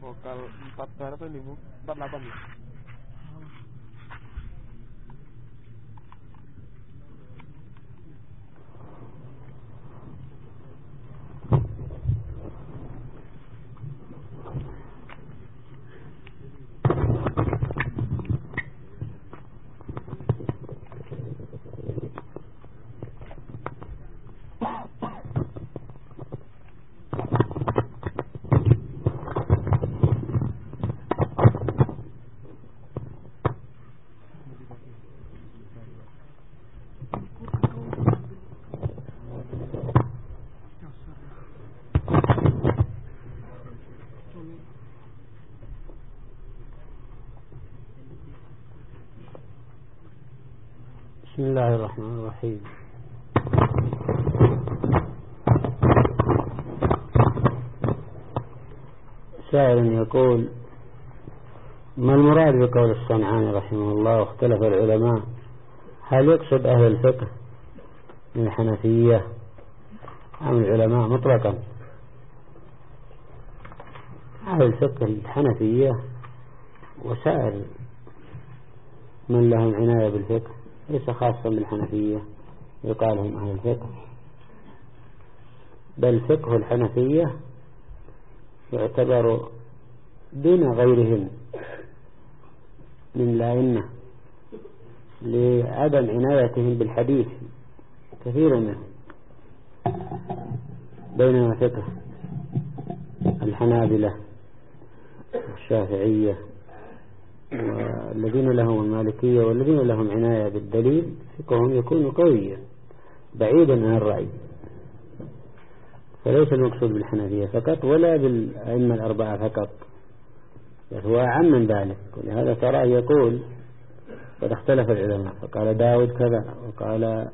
vokal 4 bar apa nih Bu? 48 ya? بسم الله الرحمن الرحيم. سائل يقول: ما المراد بقول الصنعاني رحمه الله واختلف العلماء؟ هل يقصد أهل الفقه من الحنفية أم العلماء مطلقا؟ أهل الفقه الحنفية وسائر من لهم عناية بالفقه، ليس خاصا بالحنفية يقال هم أهل الفقه، بل فقه الحنفية يعتبر دون غيرهم من الأئمة لعدم عنايتهم بالحديث كثير منهم، بينما فقه الحنابلة والشافعية والذين لهم المالكية والذين لهم عناية بالدليل فقههم يكون قويا بعيدا عن الرأي. فليس المقصود بالحنفية فقط ولا بالأئمة الأربعة فقط، هو أعم من ذلك. ولهذا ترى يقول: قد اختلف العلماء، فقال داود كذا، وقال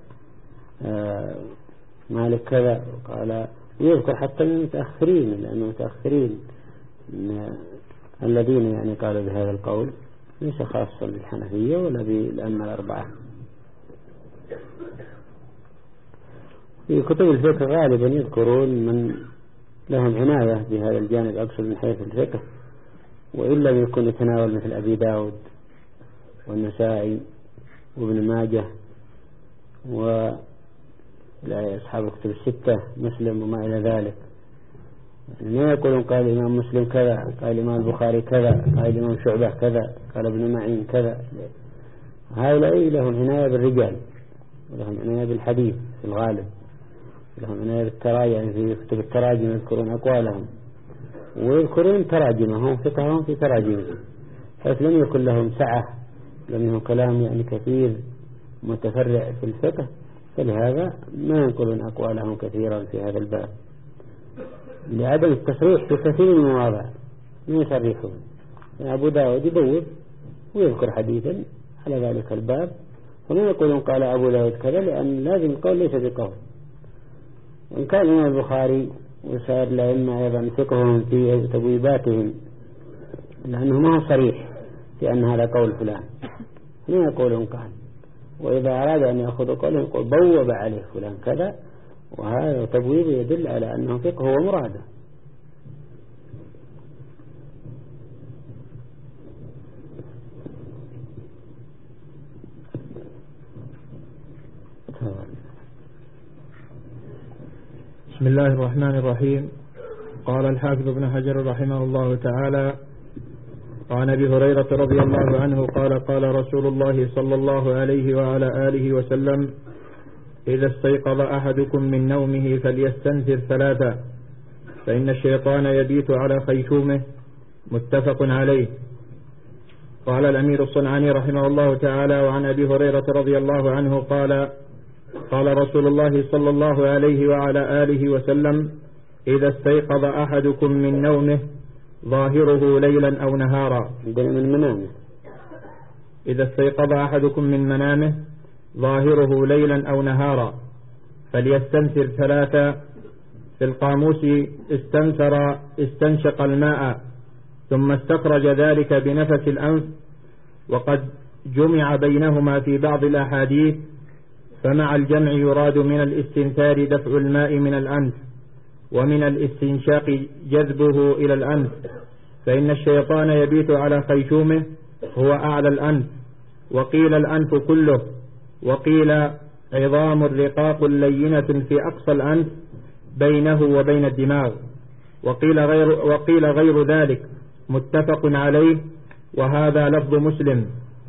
مالك كذا، وقال يذكر حتى من المتأخرين، لأن المتأخرين الذين يعني قالوا بهذا القول ليس خاصا بالحنفية ولا بالأئمة الأربعة. في كتب الفقه غالبا يذكرون من لهم عناية بهذا الجانب، أقصد من حيث الفقه، وإن لم يكن يتناول مثل أبي داود والنسائي وابن ماجه وأصحاب الكتب الستة، مسلم وما إلى ذلك. ما يقولون قال الإمام مسلم كذا، قال الإمام البخاري كذا، قال الإمام شعبة كذا، قال ابن معين كذا. هؤلاء لهم عناية بالرجال ولهم عناية بالحديث في الغالب، لهم عناية بالتراجم، يعني في كتب التراجم يذكرون أقوالهم ويذكرون تراجمهم، فقههم في تراجمهم، حيث لم يكن لهم سعة، لم يكن كلام يعني كثير متفرع في الفقه، فلهذا ما ينقلون أقوالهم كثيرا في هذا الباب لعدم التصريح في كثير من المواضع. ما يصرحون. أبو داود يبوب ويذكر حديثا على ذلك الباب، وما يقولون قال أبو داود كذا، لأن لازم القول ليس بقول. وإن كان الإمام البخاري وسائر الأئمة أيضا فقههم في تبويباتهم، لأنه ما هو صريح في أن هذا قول فلان، ما يقولون قال، وإذا أراد أن يأخذ قوله يقول بوب عليه فلان كذا، وهذا تبويب يدل على أنه فقه هو مراده. بسم الله الرحمن الرحيم. قال الحافظ ابن حجر رحمه الله تعالى: وعن أبي هريرة رضي الله عنه قال: قال رسول الله صلى الله عليه وعلى آله وسلم: إذا استيقظ أحدكم من نومه فليستنثر ثلاثا، فإن الشيطان يبيت على خيشومه. متفق عليه. قال الأمير الصنعاني رحمه الله تعالى: وعن أبي هريرة رضي الله عنه قال: قال رسول الله صلى الله عليه وعلى آله وسلم: إذا استيقظ أحدكم من نومه ظاهره ليلا أو نهارا. إذا استيقظ أحدكم من منامه ظاهره ليلا أو نهارا فليستنثر ثلاثا. في القاموس استنثر استنشق الماء ثم استخرج ذلك بنفس الأنف، وقد جمع بينهما في بعض الأحاديث، فمع الجمع يراد من الاستنثار دفع الماء من الأنف، ومن الاستنشاق جذبه إلى الأنف، فإن الشيطان يبيت على خيشومه هو أعلى الأنف، وقيل الأنف كله، وقيل عظام رقاق لينة في أقصى الأنف بينه وبين الدماغ، وقيل غير ذلك، متفق عليه، وهذا لفظ مسلم.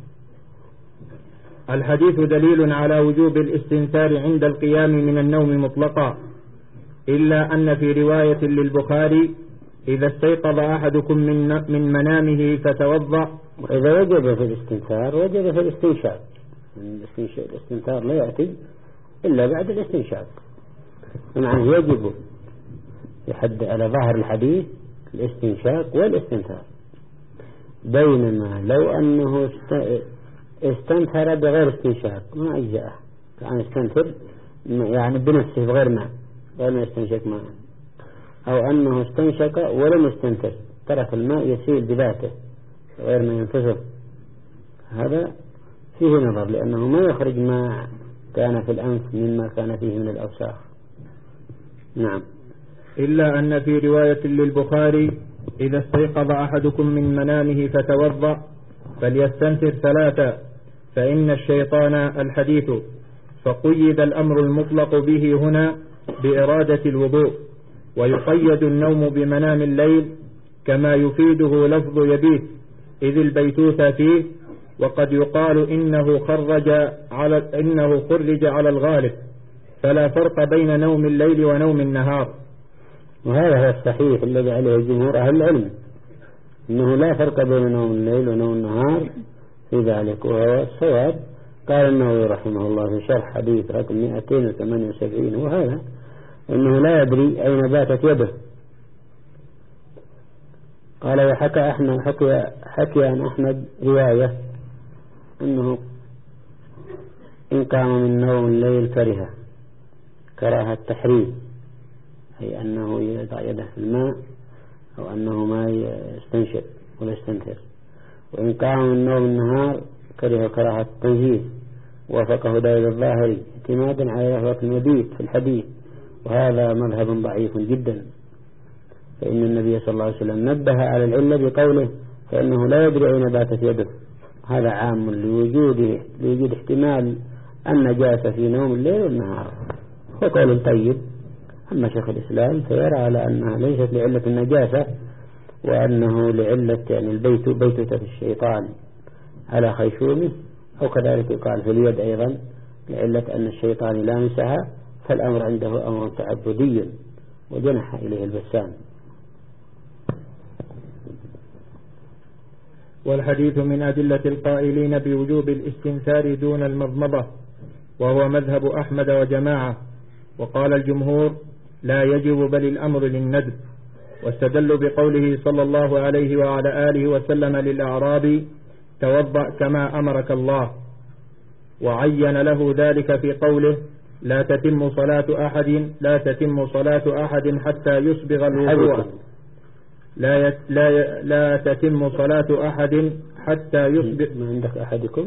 الحديث دليل على وجوب الاستنثار عند القيام من النوم مطلقا، إلا أن في رواية للبخاري: إذا استيقظ أحدكم من منامه فتوضأ. وإذا وجب في الاستنثار وجب في الاستنشاق. الاستنثار لا يأتي إلا بعد الاستنشاق، معناه يجب يحد على ظاهر الحديث الاستنشاق والاستنثار. بينما لو أنه استنثر بغير استنشاق ما أجزأه، كان استنثر يعني بنفسه بغير ما يستنشق ماء، أو أنه استنشق ولم يستنثر، ترك الماء يسيل بذاته غير ما ينفصل، هذا فيه نظر، لأنه ما يخرج ما كان في الأنف مما كان فيه من الأوساخ. نعم. إلا أن في رواية للبخاري: إذا استيقظ أحدكم من منامه فتوضأ فليستنثر 3 فإن الشيطان الحديث. فقيد الأمر المطلق به هنا بإرادة الوضوء، ويقيد النوم بمنام الليل كما يفيده لفظ يبيت، إذ البيتوت فيه، وقد يقال إنه خرج على الغالب، فلا فرق بين نوم الليل ونوم النهار. وهذا هو الصحيح الذي عليه جمهور أهل العلم، إنه لا فرق بين نوم الليل ونوم النهار في ذلك، وهو الصواب. قال النووي رحمه الله في شرح حديث رقم 278 وهذا إنه لا يدري أين باتت يده. قال: حكي عن أحمد رواية أنه إن قام من نوم الليل كراهة التحريم، أي أنه يضع يده في الماء، أو أنه ما يستنشق ولا يستنثر. وإن قام من نوم النهار كراهة التنزيل، وافقه داود الظاهري اعتمادا على لفظة المبيت في الحديث، وهذا مذهب ضعيف جدا، فإن النبي صلى الله عليه وسلم نبه على العلة بقوله: فإنه لا يدري أين باتت يده. هذا عام لوجود احتمال النجاسة في نوم الليل والنهار، وقول طيب. أما شيخ الإسلام فيرى على أنها ليست لعلة النجاسة، وأنه لعلة يعني بيتوتة الشيطان على خيشومه، أو كذلك يقال في اليد أيضا لعلة أن الشيطان لامسها، فالأمر عنده أمر تعبدي وجنح إليه البسام. والحديث من أدلة القائلين بوجوب الاستنثار دون المضمضة، وهو مذهب أحمد وجماعة. وقال الجمهور: لا يجب بل الأمر للندب. واستدلوا بقوله صلى الله عليه وعلى آله وسلم للأعرابي: توضأ كما أمرك الله، وعين له ذلك في قوله: لا تتم صلاة أحد حتى يسبغ الوضوء. لا تتم صلاة أحد حتى يسبغ. ما عندك أحدكم؟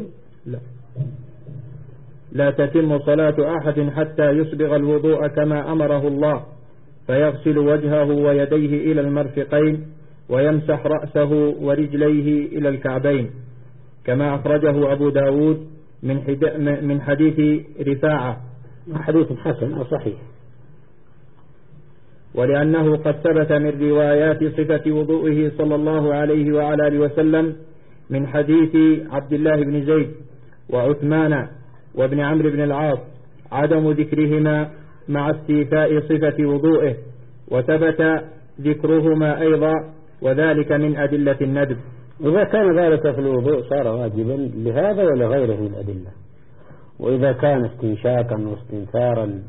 لا تتم صلاة أحد حتى يسبغ الوضوء كما أمره الله، فيغسل وجهه ويديه إلى المرفقين، ويمسح رأسه ورجليه إلى الكعبين، كما أخرجه أبو داود من حديث رفاعة، حديث حسن أو صحيح. ولأنه قد ثبت من روايات صفة وضوئه صلى الله عليه وعلى آله وسلم من حديث عبد الله بن زيد وعثمان وابن عمرو بن العاص عدم ذكرهما مع استيفاء صفة وضوئه، وثبت ذكرهما أيضا، وذلك من أدلة الندب. إذا كان ذلك في الوضوء صار واجبا لهذا ولغيره من الأدلة. وإذا كان استنشاقا واستنثارا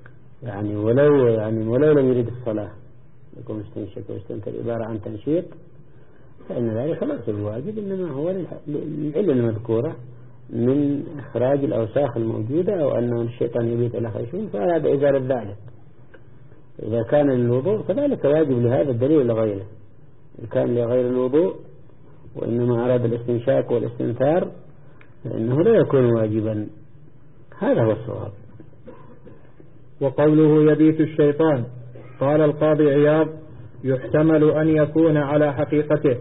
ولو لم يريد الصلاة يكون استنشاق واستنثار عبارة عن تنشيط، فإن ذلك ليس بواجب، إنما هو للعلة المذكورة من إخراج الأوساخ الموجودة، أو أن الشيطان يبيت على خيشوم فأراد إزالة ذلك. إذا كان للوضوء فذلك واجب لهذا الدليل لغيره. إذا كان لغير الوضوء وإنما أراد الاستنشاق والاستنثار فإنه لا يكون واجبا. هذا هو الصواب. وقوله يبيت الشيطان، قال القاضي عياض: يحتمل أن يكون على حقيقته،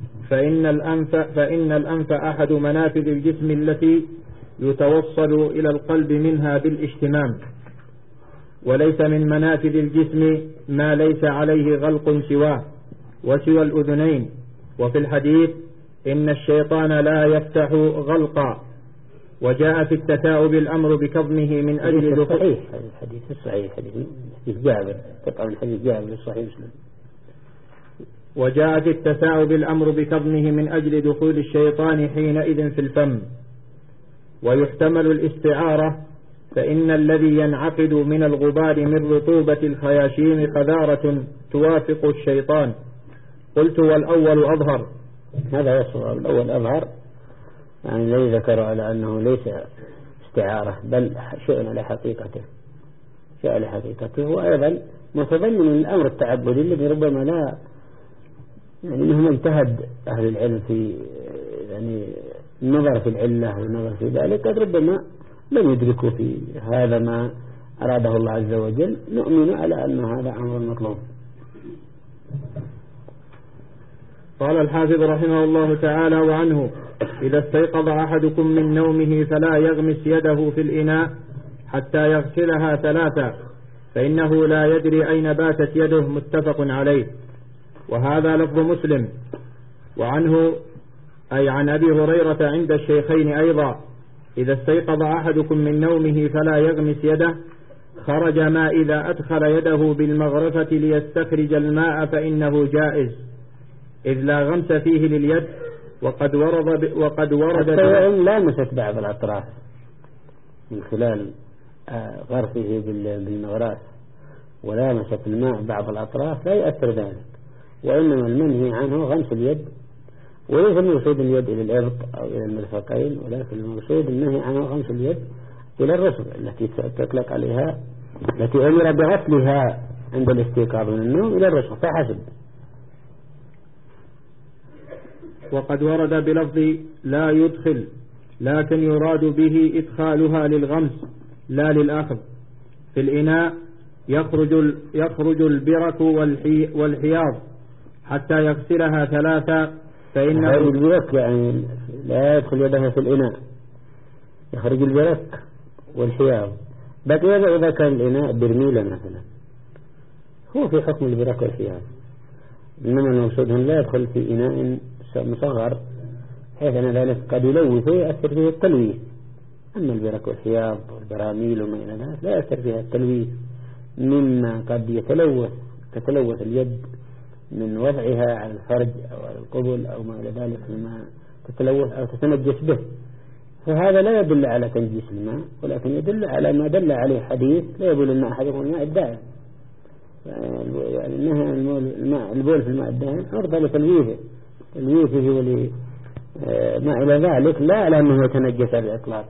فإن الأنف أحد منافذ الجسم التي يتوصل إلى القلب منها بالاشتمام، وليس من منافذ الجسم ما ليس عليه غلق سواه وسوى الأذنين. وفي الحديث إن الشيطان لا يفتح غلقا. وجاء في التثاؤب الأمر بكظمه من أجل صحيح الحديث الصحيح حديث جابر، طبعا الحديث جابر الصحيح مسلم. وجاء في التثاؤب الأمر بكظمه من أجل دخول الشيطان حينئذ في الفم. ويحتمل الاستعارة، فإن الذي ينعقد من الغبار من رطوبة الخياشيم قذارة توافق الشيطان. قلت والأول أظهر. هذا يصوب، الأول أظهر، يعني الذي ذكر على أنه ليس استعارة بل شيء على حقيقته، شيء على حقيقته. وأيضا متضمن الأمر التعبدي الذي ربما لا، يعني مهما اجتهد أهل العلم في يعني النظر في العلة والنظر في ذلك قد ربما لم يدركوا في هذا ما أراده الله عز وجل. نؤمن على أن هذا أمر مطلوب. قال الحافظ رحمه الله تعالى وعنه: إذا استيقظ أحدكم من نومه فلا يغمس يده في الإناء حتى يغسلها 3، فإنه لا يدري أين باتت يده. متفق عليه. وهذا لفظ مسلم. وعنه أي عن أبي هريرة عند الشيخين أيضا: إذا استيقظ أحدكم من نومه فلا يغمس يده، خرج ما إذا أدخل يده بالمغرفة ليستخرج الماء فإنه جائز، إذ لا غمس فيه لليد. وقد ورد وإن لامست بعض الأطراف من خلال غرفه بالمغراس ولامست الماء بعض الأطراف لا يؤثر ذلك، وإنما المنهي عنه غمس اليد. وليس المقصود اليد إلى الإبط أو إلى المرفقين، ولكن المقصود النهي عنه غمس اليد إلى الرسل التي تطلق عليها، التي أمر بغسلها عند الاستيقاظ من النوم إلى الرسل فحسب. وقد ورد بلفظ لا يدخل، لكن يراد به إدخالها للغمس لا للأخذ. في الإناء يخرج البرك والحياض حتى يغسلها 3، فإنه البرك يعني لا يدخل يده في الإناء، يخرج البرك والحياض. بقي إذا كان الإناء برميلة مثلا هو في حكم البرك والحياض، إنما المقصود لا يدخل في إناء مصغر حيث أن ذلك قد يلوث ويأثر فيه التلويث. أما البرك والحياض والبراميل وما إلى ذلك لا يأثر فيها التلويث، مما قد تتلوث اليد من وضعها على الفرج أو على القبل أو ما إلى ذلك مما تتلوث أو تتنجس به. فهذا لا يدل على تنجيس الماء، ولكن يدل على ما دل عليه حديث: لا يبول الماء أحدكم الماء الدائم. يعني الماء البول في الماء الدائم عرضة لتلويثه ولما إلى ذلك، لا على أنه يتنجس بالإطلاق.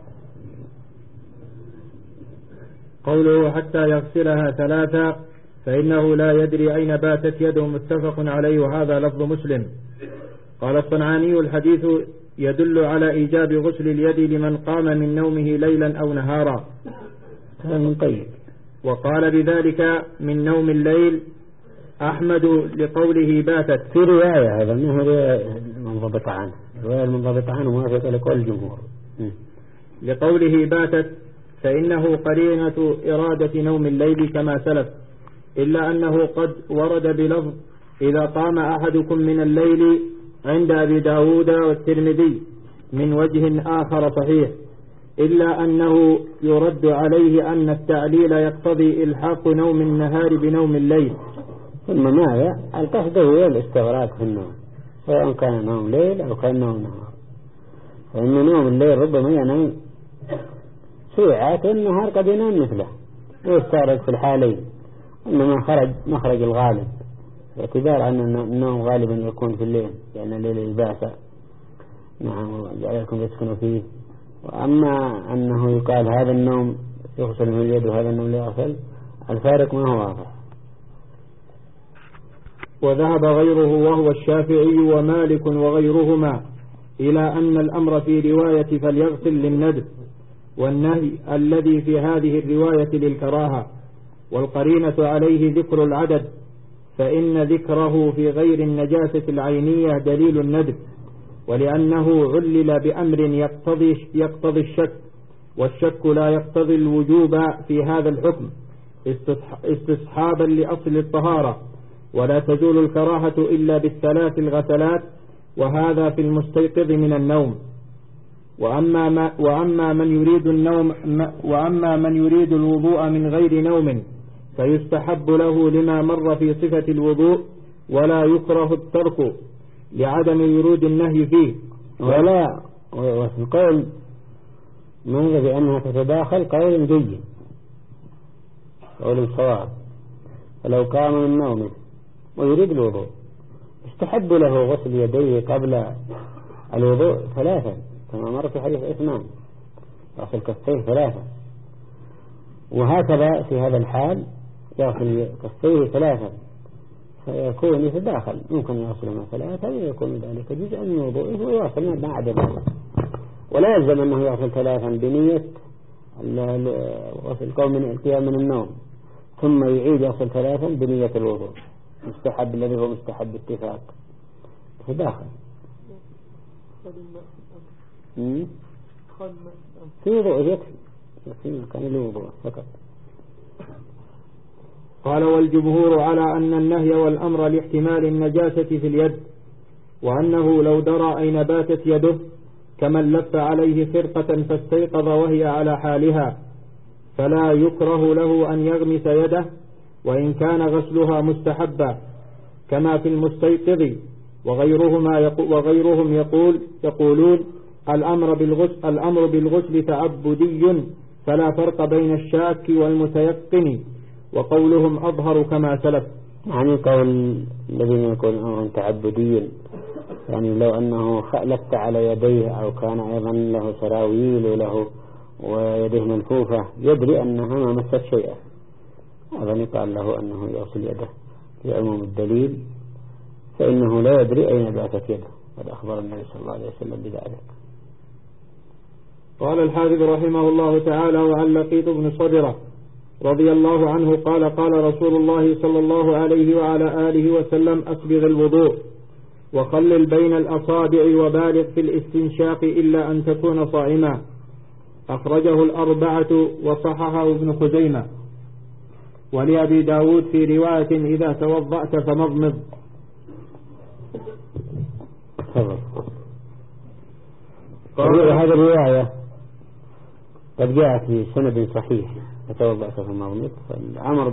قوله حتى يغسلها 3 فإنه لا يدري أين باتت يده. متفق عليه. وهذا لفظ مسلم. قال الصنعاني: الحديث يدل على إيجاب غسل اليد لمن قام من نومه ليلا أو نهارا. طيب. وقال بذلك من نوم الليل أحمد لقوله باتت. في رواية هذا ما هي رواية منضبطة عنه، رواية المنضبطة عنه موافقة لقول الجمهور. لقوله باتت فإنه قرينة إرادة نوم الليل كما سلف، إلا أنه قد ورد بلفظ إذا قام أحدكم من الليل عند أبي داود والترمذي من وجه آخر صحيح، إلا أنه يرد عليه أن التعليل يقتضي إلحاق نوم النهار بنوم الليل. ثم ماذا؟ القصد هو الاستغراق في النوم، سواء كان نوم ليل أو كان نوم نهار. فإن نوم الليل ربما ينام ساعات، والنهار قد ينام مثله، ويستغرق في الحالين. إنما مخرج الغالب باعتبار أن النوم غالبا يكون في الليل، لأن الليل لباسا نعم جعلكم يسكنوا فيه. وأما أنه يقال هذا النوم يغسل من اليد وهذا النوم لا يغسل، الفارق ما هو واضح. وذهب غيره وهو الشافعي ومالك وغيرهما إلى أن الأمر في رواية فليغسل للندب، والنهي الذي في هذه الرواية للكراهة، والقرينة عليه ذكر العدد، فإن ذكره في غير النجاسة العينية دليل الندب، ولأنه علل بأمر يقتضي الشك، والشك لا يقتضي الوجوب في هذا الحكم استصحابا لأصل الطهارة، ولا تزول الكراهة إلا بالثلاث الغسلات، وهذا في المستيقظ من النوم. وأما من يريد الوضوء من غير نوم فيستحب له لما مر في صفة الوضوء، ولا يكره الترك لعدم ورود النهي فيه. وفي القول ماذا بأنها تتداخل قول جيد، قول صواب. فلو قام من نومه ويريد الوضوء استحب له غسل يديه قبل الوضوء 3 كما مر في حديث عثمان، غسل كفيه 3، وهكذا في هذا الحال يغسل كفيه 3 فيكون يتداخل، ممكن يغسل 3 ويكون ذلك جزءا من وضوءه ويغسل ما عدا الوضوء، ولا يلزم أنه يغسل 3 بنية غسل القيام من النوم ثم يعيد يغسل 3 بنية الوضوء، مستحب الذي هو مستحب اتفاق تداخل في وضوء يكفي مكان الوضوء فقط. قال: والجمهور على أن النهي والأمر لاحتمال النجاسة في اليد، وأنه لو درى أين باتت يده كمن لف عليه خرقة فاستيقظ وهي على حالها فلا يكره له أن يغمس يده وإن كان غسلها مستحبا، كما في المستيقظ. وغيرهم يقولون الأمر بالغسل تعبدي فلا فرق بين الشاك والمتيقن، وقولهم أظهر كما سلف. يعني قول الذين يكون أمر تعبدي، يعني لو أنه لف على يديه أو كان أيضا له سراويل وله ويده ملفوفة يدري أنها ما مست شيئا، هذا يقال له أنه يغسل يده لعموم الدليل، فإنه لا يدري أين باتت يده، قد أخبر النبي صلى الله عليه وسلم بذلك. قال الحافظ رحمه الله تعالى: وعن لقيط بن صبرة رضي الله عنه قال: قال رسول الله صلى الله عليه وعلى آله وسلم: أسبغ الوضوء وخلل بين الأصابع وبالغ في الاستنشاق إلا أن تكون صائما. أخرجه الأربعة وصححه ابن خزيمة. ولأبي داود في رواية: إذا توضأت فمضمض. هذه الرواية قد جاءت في سند صحيح: فتوضأت فمضمض. فالأمر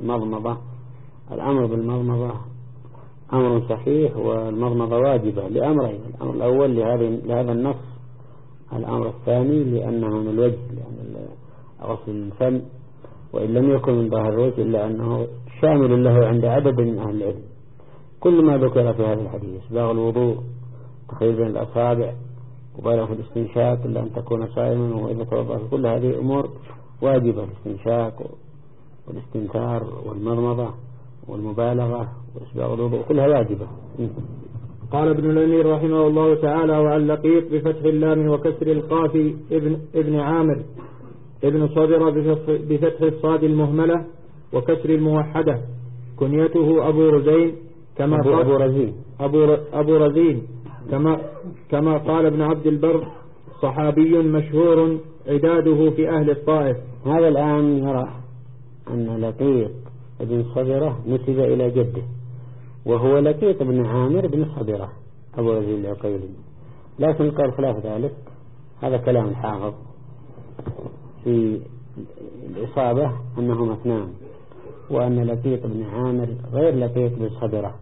بالمضمضة أمر صحيح، والمضمضة واجبة لأمرين: الأمر الأول لهذا النص، الأمر الثاني لأنه من الوجه، لأن غسل الفم وإن لم يكن من ظاهر الوجه إلا أنه شامل له عند عدد من أهل العلم. كل ما ذكر في هذا الحديث: باغ الوضوء، تخيل بين الأصابع، وبالغ في الاستنشاق إلا أن تكون صائما، وإذا توضأ، كل هذه أمور واجبة: الاستنشاق والاستنثار والمضمضة والمبالغة وإسباغ الوضوء كلها واجبة. قال ابن الأمير رحمه الله تعالى: وعن لقيط بفتح اللام وكسر القاف ابن عامر ابن صبرة بفتح الصاد المهملة وكسر الموحدة، كنيته أبو رزين كما قال أبو رزين كما قال ابن عبد البر، صحابي مشهور عداده في أهل الطائف. هذا الآن يرى أن لقيط بن صبرة نسب إلى جده، وهو لقيط بن عامر بن صبرة أبو رزين العقيلي، لكن قال خلاف ذلك. هذا كلام الحافظ في الإصابة أنهما اثنان، وأن لقيط بن عامر غير لقيط بن صبرة.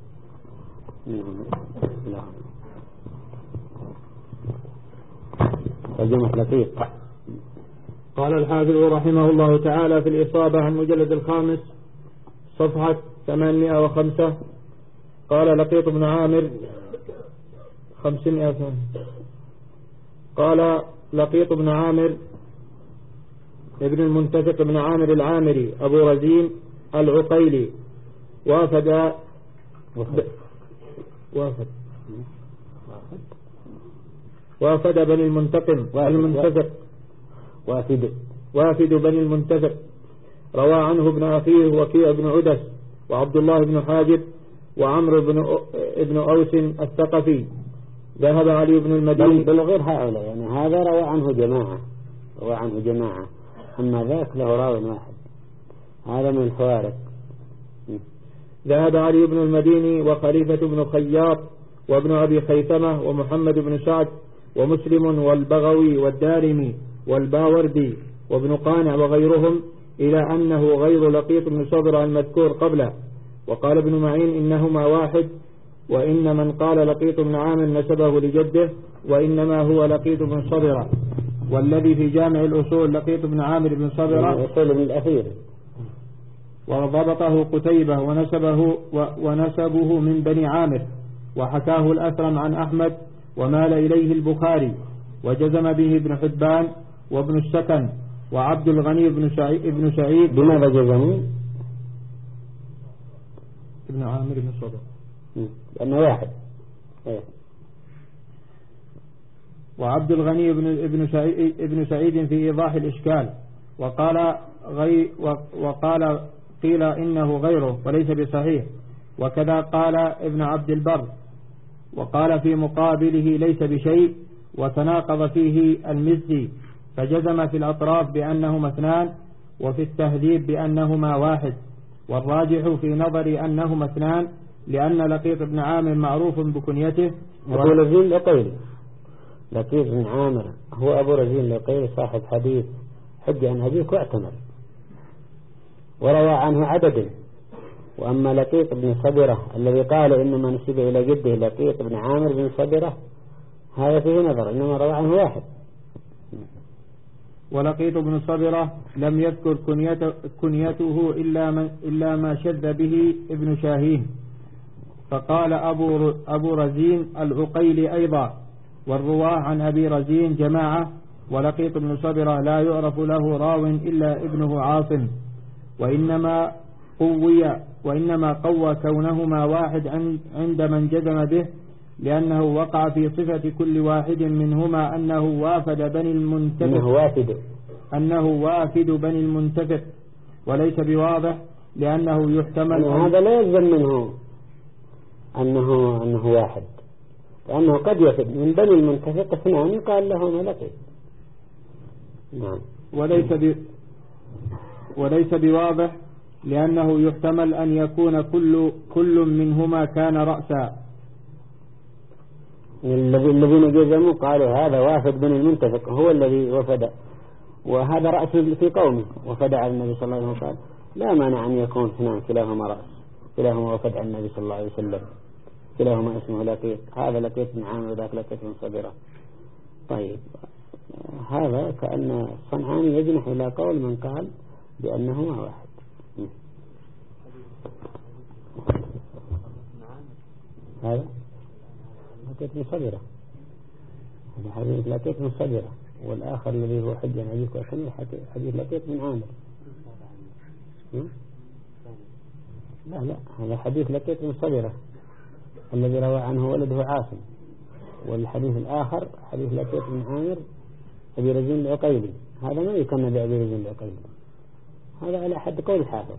لا، ترجمة لقيط. قال الحافظ رحمه الله تعالى في الإصابة المجلد 5 صفحة 805: قال لقيط بن عامر 500. قال لقيط بن عامر ابن المنتفق بن عامر العامري أبو رزين العقيلي وافد بني المنتقم وافد بني المنتفق. روى عنه ابن أخيه وكيع بن عدس وعبد الله بن حاجب وعمرو بن أوس الثقفي. ذهب علي بن المديني بل غير هؤلاء، يعني هذا روى عنه جماعة، أما ذاك له راوي واحد، هذا من الفوارق. ذهب علي بن المديني وخليفة بن خياط وابن أبي خيثمة ومحمد بن سعد ومسلم والبغوي والدارمي والباوردي وابن قانع وغيرهم إلى أنه غير لقيط بن صبرة المذكور قبله. وقال ابن معين إنهما واحد، وإن من قال لقيط بن عامر نسبه لجده، وإنما هو لقيط بن صبرة. والذي في جامع الأصول لقيط بن عامر بن صبرة من الأخير، وضبطه قتيبة ونسبه من بني عامر، وحكاه الأثرم عن أحمد ومال إليه البخاري، وجزم به ابن حبان وابن السكن وعبد الغني بن سعيد. بماذا جزموا؟ ابن عامر بن صبرة لأنه واحد. وعبد الغني ابن سعيد في إيضاح الإشكال، وقال قيل إنه غيره وليس بصحيح، وكذا قال ابن عبد البر، وقال في مقابله ليس بشيء، وتناقض فيه المزي، فجزم في الأطراف بأنهما اثنان، وفي التهذيب بأنهما واحد، والراجح في نظري أنهما اثنان، لأن لقيط بن عامر معروف بكنيته. أبو رزين العقيلي، لقيط بن عامر هو أبو رزين العقيلي صاحب حديث حج عن أبيك واعتمر، وروى عنه عدد. وأما لقيط بن صبرة الذي قال إنما نسب إلى جده لقيط بن عامر بن صبرة، هذا فيه نظر، إنما روى عنه واحد. ولقيط بن صبرة لم يذكر كنيته إلا ما شذ به ابن شاهين، فقال أبو رزين العقيلي أيضا، والرواه عن أبي رزين جماعة. ولقيط بن صبرة لا يعرف له راو إلا ابنه عاصم، وإنما قوى كونهما واحد عند من جزم به، لأنه وقع في صفة كل واحد منهما أنه وافد بني المنتفق، وليس بواضح، لأنه يحتمل هذا لا يلزم منه أنه واحد، لأنه قد يفد من بني المنتفق اثنان قال لهما لقيط. نعم. وليس بواضح، لأنه يحتمل أن يكون كل منهما كان رأسا. الذين جزموا قالوا هذا وافد بني المنتفق هو الذي وفد، وهذا رأس في قومه، وفد على النبي صلى الله عليه وسلم، قال لا مانع أن يكون اثنان كلاهما رأس، كلاهما وفد على النبي صلى الله عليه وسلم، كلاهما اسمه لقيط، هذا لقيط بن عامر وذاك لقيط بن صبرة. طيب، هذا كأن الصنعاني يجنح إلى قول من قال بأنهما واحد. هذا لقيط بن صبرة، هذا حديث لقيط بن صبرة، والآخر الذي هو حج عن أبيك وأخيه حديث لقيط بن عامر. لا هذا حديث لقيط بن صبرة الذي روى عنه ولده عاصم، والحديث الآخر حديث لقيط بن عامر أبي رزين العقيلي، هذا ما يكن بأبي رزين العقيلي، هذا على حد قول الحافظ.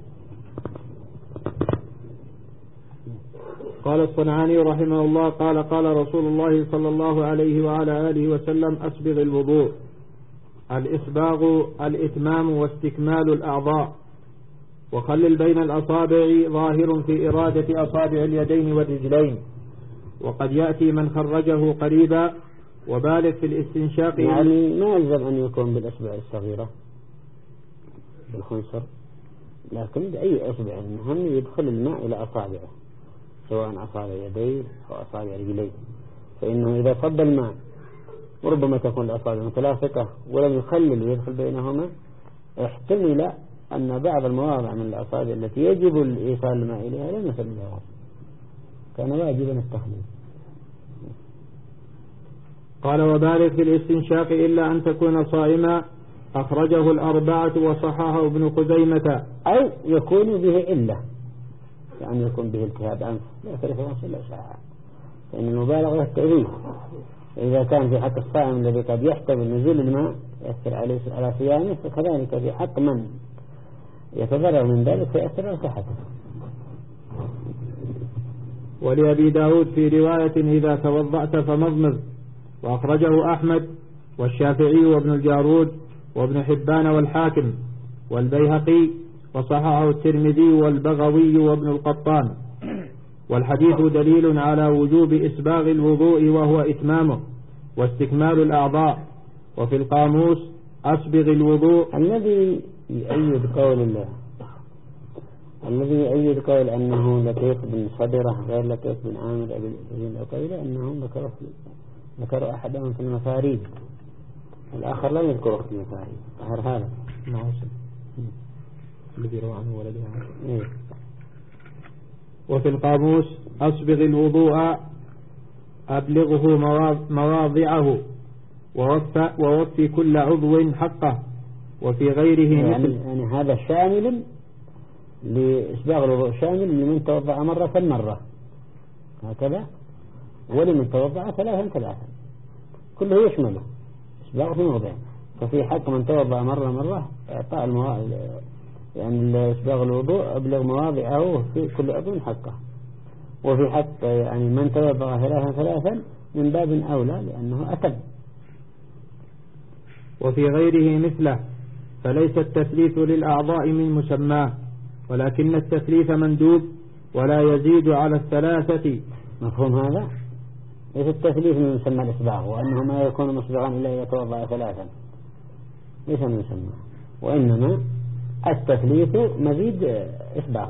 قال الصنعاني رحمه الله قال رسول الله صلى الله عليه وعلى آله وسلم: أسبغ الوضوء. الإسباغ الإتمام واستكمال الأعضاء، وخلل بين الأصابع ظاهر في إرادة أصابع اليدين والرجلين، وقد يأتي من خرجه قريبا، وبالغ في الاستنشاق. يعني ما يلزم أن يكون بالأصبع الصغيرة بالخنصر، لكن بأي أصبع، المهم يدخل الماء إلى أصابعه، سواء أصابع يديه أو أصابع رجليه، فإنه إذا صب الماء وربما تكون الأصابع متلاصقة ولم يخلل ويدخل بينهما، احتمل أن بعض المواضع من الأصابع التي يجب الإيصال الماء إليها لم يصل إليها، كان واجبا التخليل. قال: وبالغ في الاستنشاق إلا أن تكون صائما، أخرجه الأربعة وصححه ابن خزيمة. أو يكون به إلا، يعني يكون به التهاب أنف لا يفرق نفسه إلا ساعة، فإن المبالغة التأذيب. إذا كان في حق الصائم الذي قد يحتمل نزول الماء يأثر على صيامه، فكذلك في حق من يتضرر من ذلك فيأثر على صحته. ولأبي داود في رواية إذا توضأت فمضمض، وأخرجه أحمد والشافعي وابن الجارود وابن حبان والحاكم والبيهقي، وصححه الترمذي والبغوي وابن القطان. والحديث دليل على وجوب إسباغ الوضوء وهو إتمامه واستكمال الأعضاء. وفي القاموس أسبغ الوضوء. الذي يؤيد قول أنه لطيف بن صدرة غير لطيف بن عامر أبي العقيلة أنهم ذكروا أحدهم في المفاريد، الآخر لم يذكره في المفاريد. ظهر هذا الذي روى عنه ولده. وفي القاموس أسبغ الوضوء أبلغه مواضعه ووفي كل عضو حقه. وفي غيره يعني هذا شامل لإسباغ الوضوء، شامل لمن توضأ مرة هكذا، ولمن توضأ ثلاثا كله يشمله إسباغ في موضع. ففي حق من توضأ مرة إعطاء يعني إسباغ الوضوء أبلغ مواضعه في كل عضو حقه. وفي حق يعني من توضأ ثلاثا من باب أولى لأنه أتم. وفي غيره مثله، فليس التثليث للأعضاء من مسماه، ولكن التثليث مندوب ولا يزيد على الثلاثة. مفهوم هذا؟ ليس التثليث من مسمى الإسباغ، وأنه ما يكون مسبغا إلا إذا توضأ ثلاثا، ليس من مسمى، وإنما التثليث مزيد إسباغ.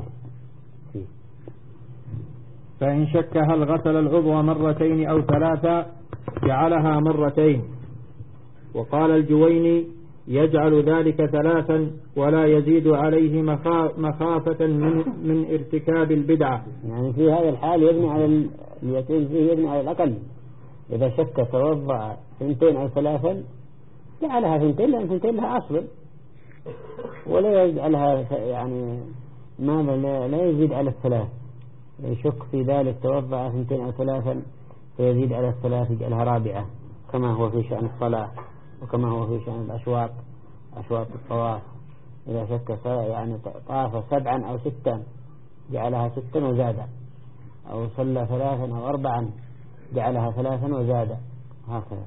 فإن شك هل غسل العضو مرتين أو ثلاثة جعلها مرتين. وقال الجويني يجعل ذلك ثلاثا ولا يزيد عليه مخافة من ارتكاب البدعة. يعني في هذا الحال يبني على اليقين فيه، يبني على الأقل. إذا شك توضأ 2 أو 3 جعلها 2، لأن 2 لها أصل، ولا يجعلها يعني لا يزيد على 3. يشك في ذلك توضأ 2 أو 3 فيزيد على 3 يجعلها 4، كما هو في شأن الصلاة وكما هو في شأن أشواط الطواف. إذا شك يعني طاف 7 أو 6 جعلها 6 وزاد، أو صلى 3 أو 4 جعلها 3 وزاد، هكذا.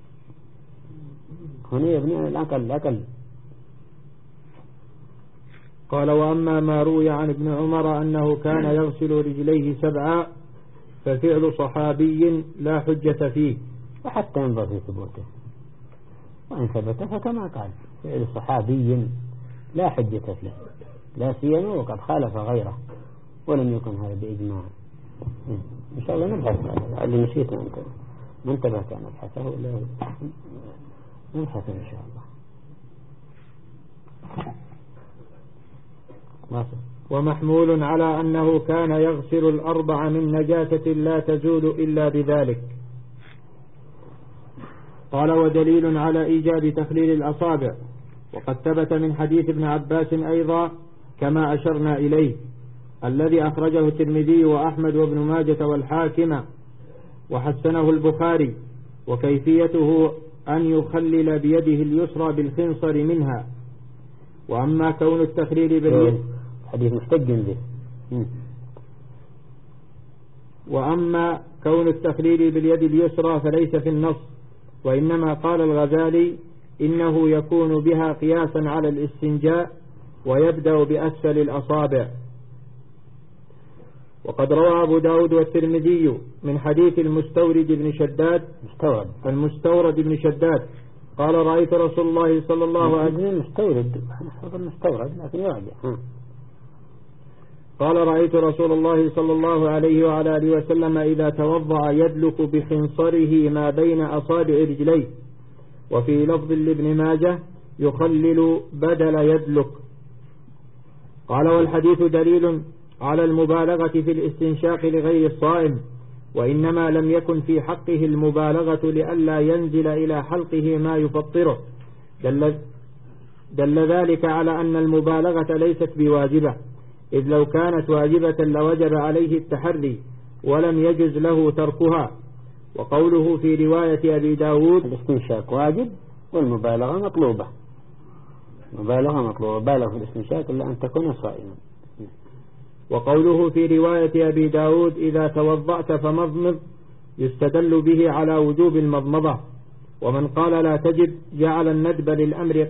هنا يبني على الأقل. قال وأما ما روي عن ابن عمر أنه كان يغسل رجليه 7 ففعل صحابي لا حجة فيه، وحتى ينظر في ثبوته، وإن ثبت فكما قال فعل صحابي لا حجة فيه، لا سيما وقد خالف غيره ولم يكن هذا بإجماع. إن شاء الله نبحث هذا اللي نسيت أنت ما انتبهت أن نبحثه، ولا نبحث إن شاء الله. ومحمول على أنه كان يغسل 4 من نجاسة لا تزول إلا بذلك. قال ودليل على إيجاب تخليل الأصابع، وقد ثبت من حديث ابن عباس أيضا كما أشرنا إليه، الذي أخرجه الترمذي وأحمد وابن ماجة والحاكم وحسنه البخاري، وكيفيته أن يخلل بيده اليسرى بالخنصر منها. وأما كون التخليل باليد حديث محتج به. وأما كون التخليل باليد اليسرى فليس في النص، وإنما قال الغزالي إنه يكون بها قياسا على الاستنجاء ويبدأ بأسفل الأصابع. وقد روى أبو داود والترمذي من حديث المستورد بن شداد قال رأيت رسول الله صلى الله عليه قال رأيت رسول الله صلى الله عليه وعلى آله وسلم إذا توضأ يدلك بخنصره ما بين أصابع رجليه. وفي لفظ لابن ماجه يخلل بدل يدلك. قال والحديث دليل على المبالغة في الاستنشاق لغير الصائم، وإنما لم يكن في حقه المبالغة لئلا ينزل إلى حلقه ما يفطره. دل ذلك على أن المبالغة ليست بواجبة، إذ لو كانت واجبة لوجب عليه التحري ولم يجز له تركها. وقوله في رواية أبي داود الاستنشاق واجب والمبالغة مطلوبة، بالغ في الاستنشاق إلا أن تكون صائما. وقوله في رواية أبي داود إذا توضأت فمضمض يستدل به على وجوب المضمضة. ومن قال لا تجب جعل الندب للأمر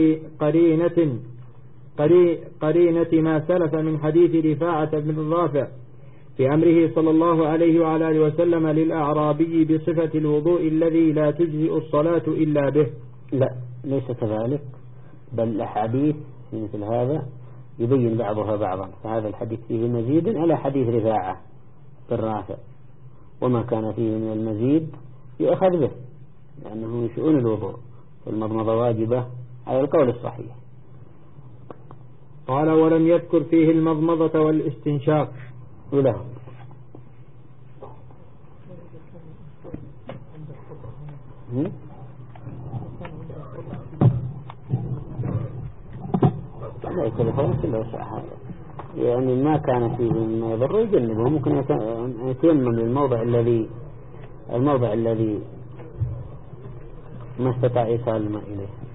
قرينة ما سلف من حديث رفاعة بن الرافع في أمره صلى الله عليه وعلى آله وسلم للأعرابي بصفة الوضوء الذي لا تجزئ الصلاة إلا به. لا ليس كذلك، بل الأحاديث في مثل هذا يبين بعضها بعضا، فهذا الحديث فيه مزيد على حديث رفاعة بن رافع، وما كان فيه من المزيد يؤخذ به لأنه من شؤون الوضوء، والمضمضة واجبة على القول الصحيح. قال ولم يذكر فيه المضمضة والاستنشاق وله لا يتلفون كله هذا، يعني ما كان فيه ما يضر يجنبه، ممكن يتيمم للموضع الموضع الذي ما استطاع إيصال الماء إليه.